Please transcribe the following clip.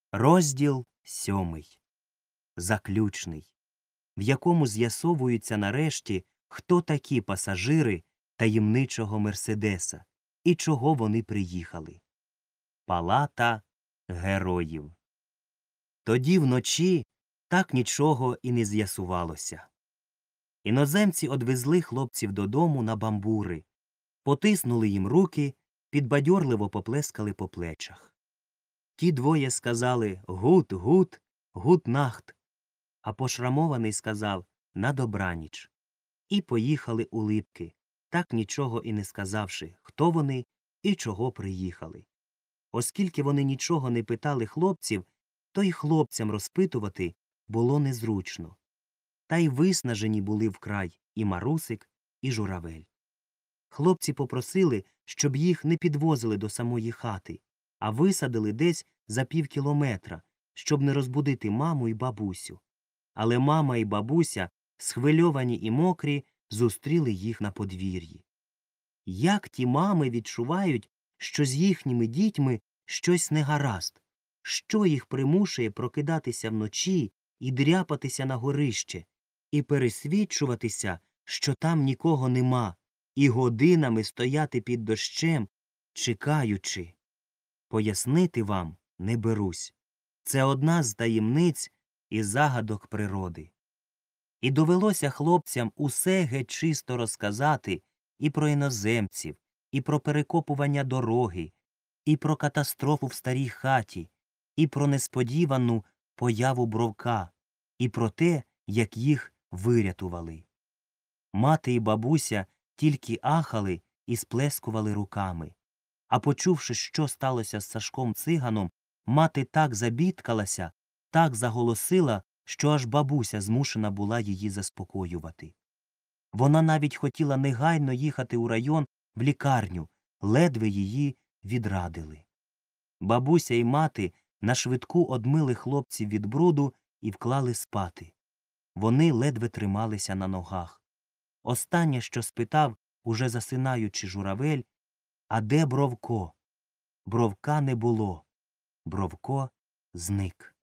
Розділ 7. Заключний, в якому з'ясовується нарешті, хто такі пасажири таємничого Мерседеса і чого вони приїхали. Палата героїв. Тоді вночі так нічого і не з'ясувалося. Іноземці одвезли хлопців додому на бамбури, потиснули їм руки, підбадьорливо поплескали по плечах. Ті двоє сказали «гут, гут, гут-нахт», а пошрамований сказав «на добраніч». І поїхали у Липки, так нічого і не сказавши, хто вони і чого приїхали. Оскільки вони нічого не питали хлопців, то й хлопцям розпитувати було незручно. Та й виснажені були вкрай і Марусик, і Журавель. Хлопці попросили, щоб їх не підвозили до самої хати, а висадили десь за півкілометра, щоб не розбудити маму і бабусю. Але мама і бабуся, схвильовані і мокрі, зустріли їх на подвір'ї. Як ті мами відчувають, що з їхніми дітьми щось негаразд? Що їх примушує прокидатися вночі і дряпатися на горище, і пересвідчуватися, що там нікого нема, і годинами стояти під дощем, чекаючи? Пояснити вам не берусь. Це одна з таємниць і загадок природи. І довелося хлопцям усе геть чисто розказати і про іноземців, і про перекопування дороги, і про катастрофу в старій хаті, і про несподівану появу Бровка, і про те, як їх вирятували. Мати і бабуся тільки ахали і сплескували руками. А почувши, що сталося з Сашком циганом, мати так забідкалася, так заголосила, що аж бабуся змушена була її заспокоювати. Вона навіть хотіла негайно їхати у район в лікарню, ледве її відрадили. Бабуся і мати нашвидку одмили хлопців від бруду і вклали спати. Вони ледве трималися на ногах. Останнє, що спитав, уже засинаючи Журавель: «А де Бровко?» Бровка не було. Бровко зник.